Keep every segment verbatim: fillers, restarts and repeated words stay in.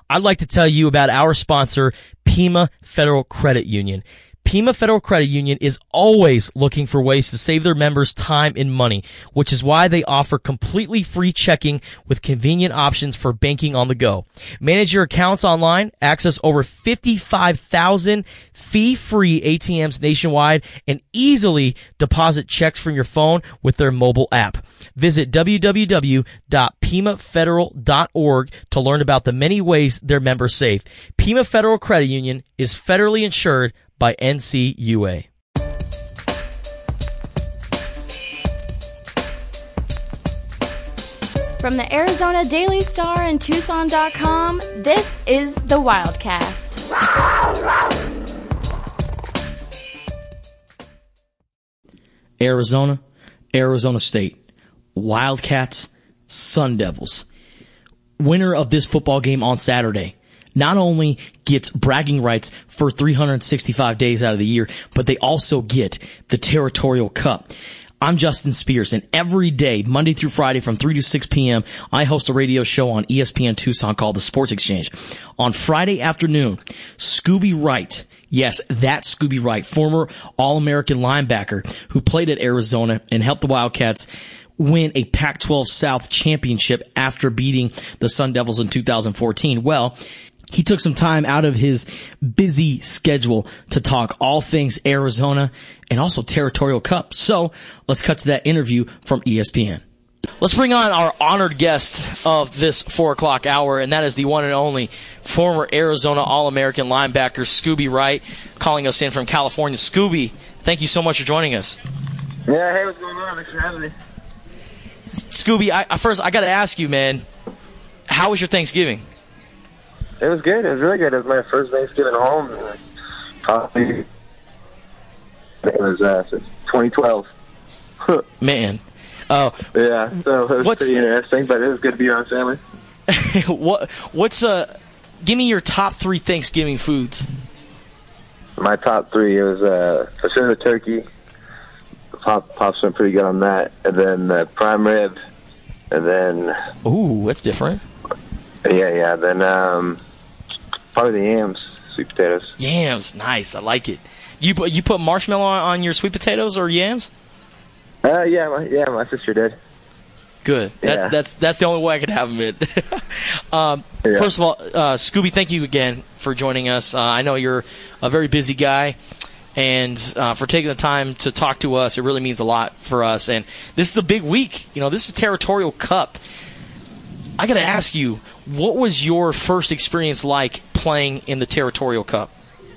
I'd like to tell you about our sponsor, Pima Federal Credit Union. Pima Federal Credit Union is always looking for ways to save their members time and money, which is why they offer completely free checking with convenient options for banking on the go. Manage your accounts online, access over fifty-five thousand fee-free A T Ms nationwide, and easily deposit checks from your phone with their mobile app. Visit w w w dot pima federal dot org to learn about the many ways their members save. Pima Federal Credit Union is federally insured by N C U A. From the Arizona Daily Star and Tucson dot com, this is the Wildcast. Arizona, Arizona State, Wildcats, Sun Devils. Winner of this football game on Saturday not only gets bragging rights for three hundred sixty-five days out of the year, but they also get the Territorial Cup. I'm Justin Spears, and every day, Monday through Friday from three to six p.m., I host a radio show on E S P N Tucson called The Sports Exchange. On Friday afternoon, Scooby Wright, yes, that Scooby Wright, former All-American linebacker who played at Arizona and helped the Wildcats win a Pac twelve South championship after beating the Sun Devils in two thousand fourteen. Well, he took some time out of his busy schedule to talk all things Arizona and also Territorial Cup. So let's cut to that interview from E S P N. Let's bring on our honored guest of this four o'clock hour, and that is the one and only former Arizona All-American linebacker Scooby Wright, calling us in from California. Scooby, thank you so much for joining us. Yeah, hey, what's going on? Thanks for having me. Scooby, I, I first I got to ask you, man, how was your Thanksgiving? It was good. It was really good. It was my first Thanksgiving home. Probably it was uh, twenty twelve. Man, oh yeah. So it was what's, pretty interesting, but it was good to be around family. what what's uh? Give me your top three Thanksgiving foods. My top three it was uh, Pacific turkey. Pop pops went pretty good on that, and then uh, prime rib, and then ooh, that's different. Yeah, yeah. Then um, probably the yams, sweet potatoes. Yams, nice. I like it. You put you put marshmallow on, on your sweet potatoes or yams? Uh, yeah, my, yeah. My sister did. Good. That's yeah. that's that's the only way I could have them. It. um, yeah. First of all, uh, Scooby, thank you again for joining us. Uh, I know you're a very busy guy. And uh, for taking the time to talk to us, it really means a lot for us. And this is a big week. You know, this is Territorial Cup. I got to ask you, what was your first experience like playing in the Territorial Cup?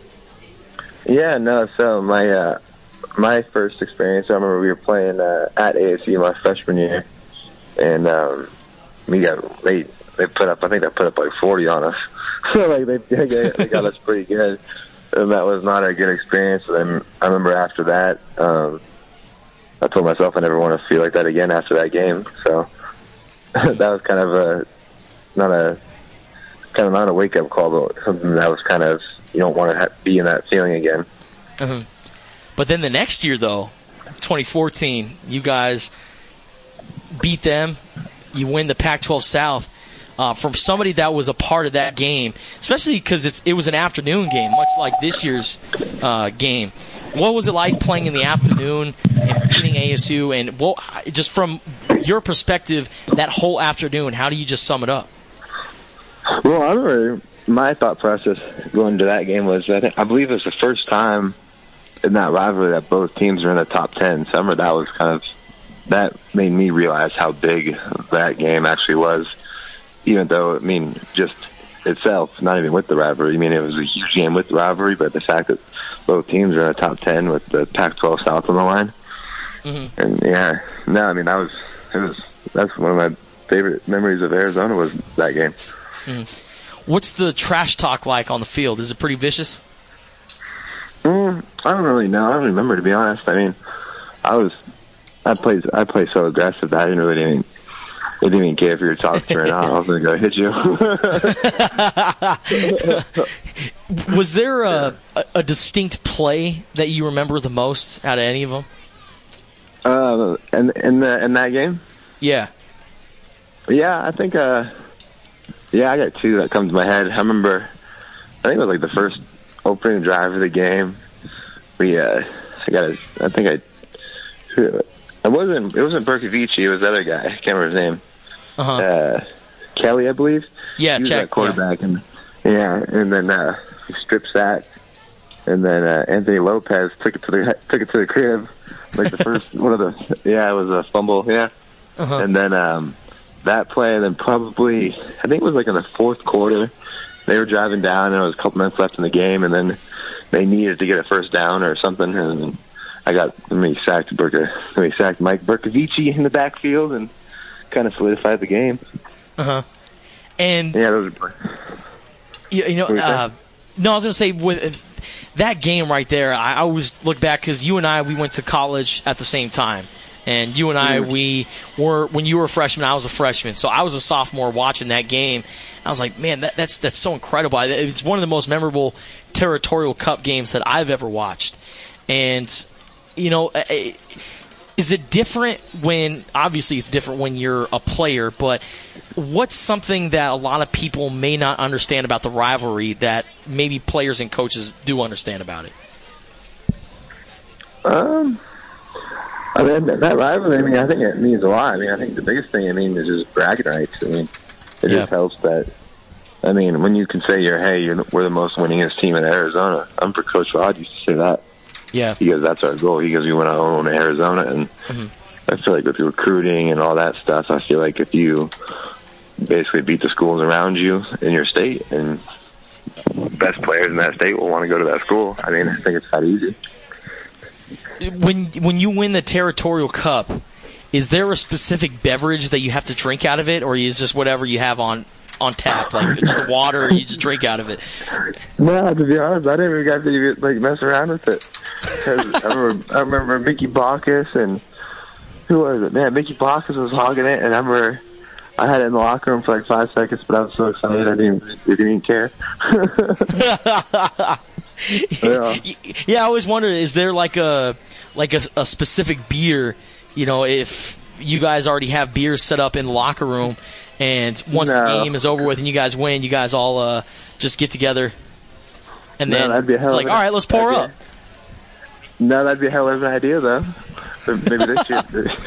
Yeah, no. So my uh, my first experience, I remember we were playing uh, at A S U my freshman year, and um, we got they they put up. I think they put up like forty on us. So like they they got us pretty good. And that was not a good experience. And then I remember after that, um, I told myself I never want to feel like that again after that game. So that was kind of a not a kind of not a wake up call, but something that was kind of you don't want to ha- be in that feeling again. Mm-hmm. But then the next year, though, twenty fourteen, you guys beat them. You win the Pac twelve South. Uh, from somebody that was a part of that game, especially because it's it was an afternoon game, much like this year's uh, game. What was it like playing in the afternoon and beating A S U? And what, just from your perspective, that whole afternoon, how do you just sum it up? Well, I remember my thought process going to that game was that I believe it was the first time in that rivalry that both teams are in the top ten. So I remember that was kind of that made me realize how big that game actually was. Even though, I mean, just itself, not even with the rivalry. I mean, it was a huge game with the rivalry, but the fact that both teams are in the top ten with the Pac twelve South on the line. Mm-hmm. And, yeah, no, I mean, that was, it was, that's one of my favorite memories of Arizona was that game. Mm-hmm. What's the trash talk like on the field? Is it pretty vicious? Mm, I don't really know. I don't remember, to be honest. I mean, I was, I played, I played so aggressive that I didn't really even, I didn't even care if you were talking to me or not. I was going to go hit you. Was there a, a, a distinct play that you remember the most out of any of them? Uh, in, in, the, in that game? Yeah. Yeah, I think uh, yeah, I got two that come to my head. I remember, I think it was like the first opening drive of the game. We, uh, I got a, I think I, it wasn't, it wasn't Berkovici, it was the other guy. I can't remember his name. Uh-huh. Uh, Kelly, I believe. Yeah, he was check. that quarterback, Yeah. and yeah, and then uh, he strip sacked, and then uh, Anthony Lopez took it to the took it to the crib, like the first one of the yeah, it was a fumble, yeah, Uh-huh. and then um, that play, and then probably I think it was like in the fourth quarter, they were driving down, and there was a couple minutes left in the game, and then they needed to get a first down or something, and I got I mean sacked Berka, I mean, sacked Mike Berkovici in the backfield, and kind of solidified the game. Uh huh. And yeah, those are. You, you know, uh, no, I was gonna say with that game right there. I always look back because you and I we went to college at the same time, and you and I mm. we were when you were a freshman, I was a freshman, so I was a sophomore watching that game. I was like, man, that, that's that's so incredible. It's one of the most memorable Territorial Cup games that I've ever watched, and you know. It, Is it different when, obviously it's different when you're a player, but what's something that a lot of people may not understand about the rivalry that maybe players and coaches do understand about it? Um, I mean, that rivalry, I mean, I think it means a lot. I mean, I think the biggest thing, I mean, is just bragging rights. I mean, it yeah. just helps that, I mean, when you can say you're, hey, you're, we're the most winningest team in Arizona. I'm for Coach Rod used to say that. Yeah, he goes, that's our goal. He goes, we want to own Arizona, and mm-hmm. I feel like with recruiting and all that stuff, I feel like if you basically beat the schools around you in your state, and best players in that state will want to go to that school. I mean, I think it's that easy. When when you win the Territorial Cup, is there a specific beverage that you have to drink out of it, or is just whatever you have on? on tap, like just water, you just drink out of it? No, to be honest, I didn't even get to even, like mess around with it. Cause I remember, I remember Mickey Bacchus and who was it? Man, Mickey Bacchus was hogging it, and I remember I had it in the locker room for like five seconds, but I was so excited I didn't, I didn't even care. yeah. yeah, I always wondered, is there like a like a, a specific beer? You know, if you guys already have beers set up in the locker room. And once no. the game is over with and you guys win, you guys all uh, just get together. And no, then that'd be a hell it's like, all right, let's pour up. A, no, that'd be a hell of an idea, though. Maybe this year.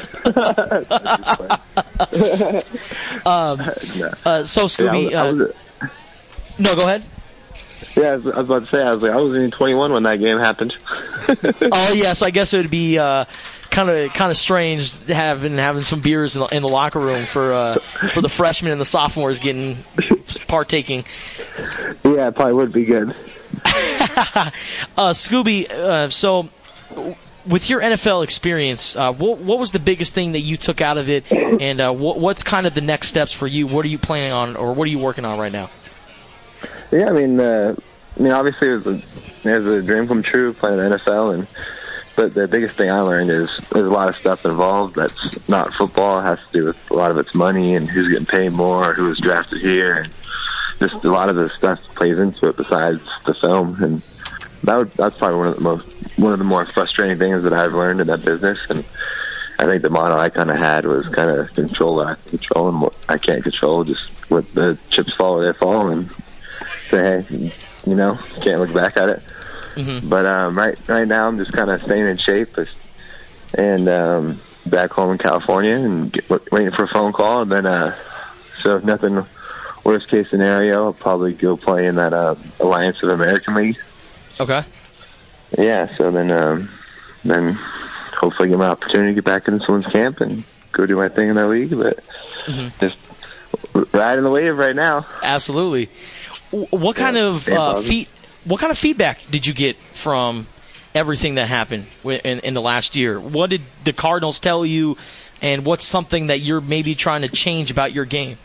um, no. uh, so, Scooby. Yeah, I was, I was, uh, no, go ahead. Yeah, I was, I was about to say, I was like, I wasn't even twenty-one when that game happened. Oh, yeah, so I guess it would be uh, kind of kind of strange having having some beers in the, in the locker room for uh, for the freshmen and the sophomores getting partaking. Yeah, it probably would be good. uh, Scooby, uh, so with your N F L experience, uh, what, what was the biggest thing that you took out of it, and uh, what, what's kind of the next steps for you? What are you planning on, or what are you working on right now? Yeah, I mean, uh, I mean, obviously it was, a, it was a dream come true playing the N F L, and but the biggest thing I learned is there's a lot of stuff involved that's not football. It has to do with a lot of it's money and who's getting paid more, who was drafted here, and just a lot of the stuff plays into it besides the film. And that would, that's probably one of the most one of the more frustrating things that I've learned in that business. And I think the motto I kind of had was kind of control what I can control and what I can't control. Just let the chips fall where they fall, and say, hey, you know, can't look back at it. Mm-hmm. But um, right right now, I'm just kind of staying in shape, and um, back home in California, and get, waiting for a phone call. And then, uh, so if nothing, worst case scenario, I'll probably go play in that uh, Alliance of American League. Okay. Yeah. So then, um, then hopefully get my opportunity to get back into someone's camp and go do my thing in that league. But mm-hmm. just riding the wave right now. Absolutely. What kind yeah, of uh, feed, What kind of feedback did you get from everything that happened in, in the last year? What did the Cardinals tell you, and what's something that you're maybe trying to change about your game?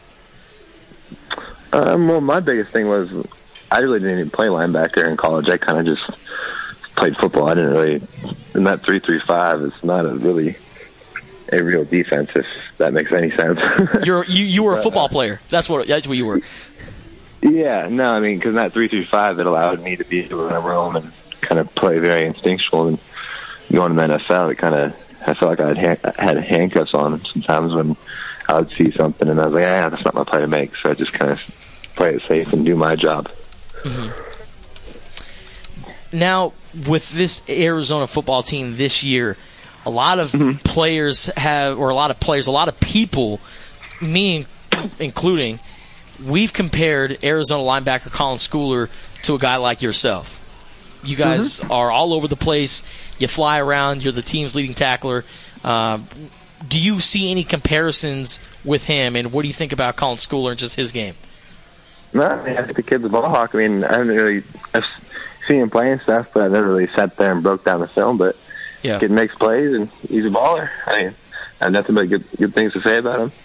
Um, well, my biggest thing was I really didn't even play linebacker in college. I kind of just played football. I didn't really, in that three three five, it's not a really a real defense, if that makes any sense. You're, you you were a football player. That's what that's what you were. Yeah, no, I mean, because in that three three five, it allowed me to be able to roam and kind of play very instinctual. And going to the N F L, it kind of, I felt like I had, ha- had handcuffs on sometimes when I would see something, and I was like, ah, that's not my play to make. So I just kind of play it safe and do my job. Mm-hmm. Now, with this Arizona football team this year, a lot of mm-hmm. players have, or a lot of players, a lot of people, me including, we've compared Arizona linebacker Colin Schooler to a guy like yourself. You guys mm-hmm. are all over the place. You fly around. You're the team's leading tackler. Uh, do you see any comparisons with him, and what do you think about Colin Schooler and just his game? No, I, mean, I think the kid's a ball hawk. I mean, I haven't really I've seen him playing stuff, but I never really sat there and broke down the film. But yeah. the kid makes plays, and he's a baller. I mean, I have nothing but good good things to say about him.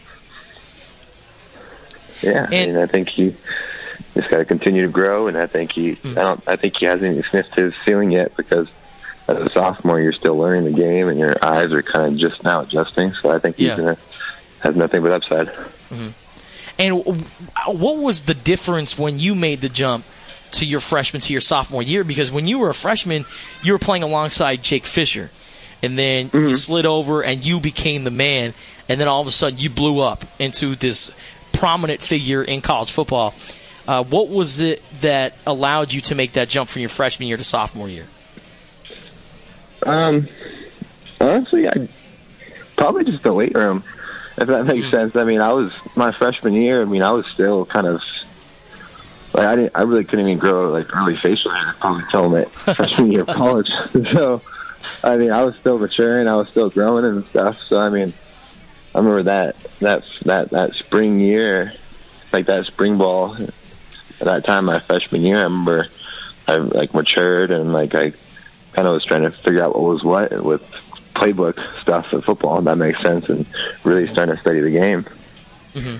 Yeah, and, I mean, I think he just got to continue to grow, and I think he, mm-hmm. I don't, I think he hasn't even sniffed his ceiling yet, because as a sophomore, you're still learning the game, and your eyes are kind of just now adjusting. So I think he's yeah. gonna has nothing but upside. Mm-hmm. And what was the difference when you made the jump to your freshman to your sophomore year? Because when you were a freshman, you were playing alongside Jake Fisher, and then mm-hmm. you slid over and you became the man, and then all of a sudden you blew up into this prominent figure in college football. Uh, what was it that allowed you to make that jump from your freshman year to sophomore year? Um, honestly, I probably just the weight room, if that makes sense. I mean, I was my freshman year. I mean, I was still kind of like I didn't. I really couldn't even grow like early facial hair probably until my freshman year of college. So, I mean, I was still maturing. I was still growing and stuff. So, I mean, I remember that that that that spring year, like that spring ball. At that time, my freshman year, I remember I like matured and like I kind of was trying to figure out what was what with playbook stuff in football, and that makes sense, and really starting to study the game. Mm-hmm.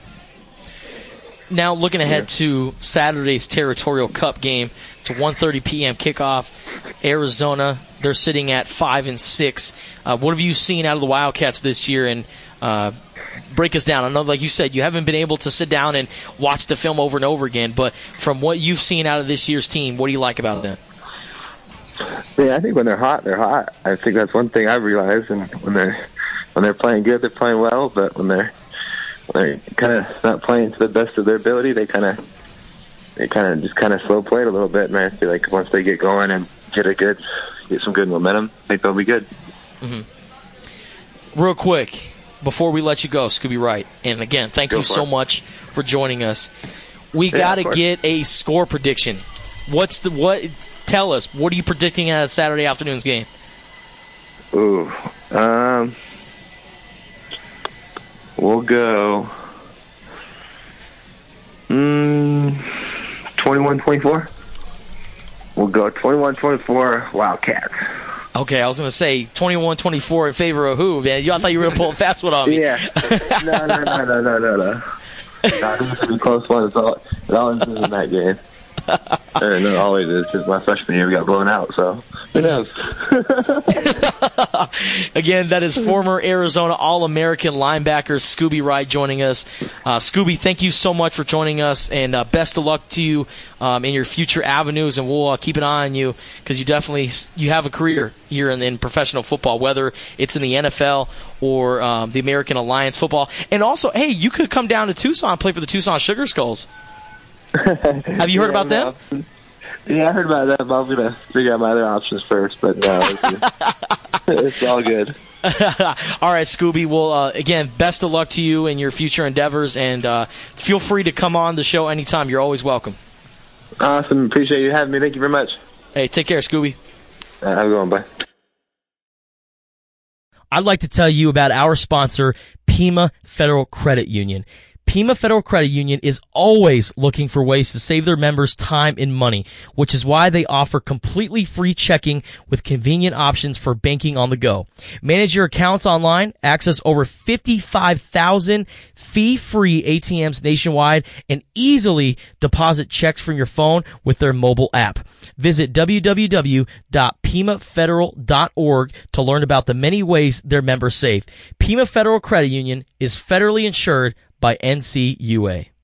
Now, looking ahead yeah. to Saturday's Territorial Cup game, it's a one thirty p.m. kickoff. Arizona, they're sitting at five and six. Uh, what have you seen out of the Wildcats this year? And uh, break us down. I know, like you said, you haven't been able to sit down and watch the film over and over again, but from what you've seen out of this year's team, what do you like about them? Yeah, I think when they're hot, they're hot. I think that's one thing I've realized. And when they're when they're playing good, they're playing well. But when they're when they're kind of not playing to the best of their ability, they kind of they kind of just kind of slow play it a little bit. And I feel like once they get going and get a good get some good momentum, I think they'll be good. Mm-hmm. Real quick, before we let you go, Scooby Wright, and again, thank go you so it. much for joining us. We yeah, got to get a score prediction. What's the what? Tell us, what are you predicting at Saturday afternoon's game? Ooh, um, we'll go mm, twenty-one twenty-four. We'll go twenty-one twenty-four Wildcats. Okay, I was going to say twenty-one twenty-four in favor of who, man? I thought you were going to pull a fast one on me. Yeah. No, no, no, no, no, no, no. I think it's a close one. It's all, it always is in that game. And it always is, because my freshman year we got blown out, so who knows? Again, that is former Arizona All-American linebacker Scooby Wright joining us. Uh, Scooby, thank you so much for joining us, and uh, best of luck to you um, in your future avenues, and we'll uh, keep an eye on you, because you definitely you have a career here in, in professional football, whether it's in the N F L or um, the American Alliance football. And also, hey, you could come down to Tucson and play for the Tucson Sugar Skulls. Have you heard yeah, about them? No. Yeah, I heard about that, but I'm going to figure out my other options first. But no, it's, it's all good. All right, Scooby. Well, uh, again, best of luck to you in your future endeavors, and uh, feel free to come on the show anytime. You're always welcome. Awesome. Appreciate you having me. Thank you very much. Hey, take care, Scooby. Uh, have a good one. Bye. I'd like to tell you about our sponsor, Pima Federal Credit Union. Pima Federal Credit Union is always looking for ways to save their members time and money, which is why they offer completely free checking with convenient options for banking on the go. Manage your accounts online, access over fifty-five thousand fee-free A T Ms nationwide, and easily deposit checks from your phone with their mobile app. Visit w w w dot pima federal dot org to learn about the many ways their members save. Pima Federal Credit Union is federally insured by N C U A.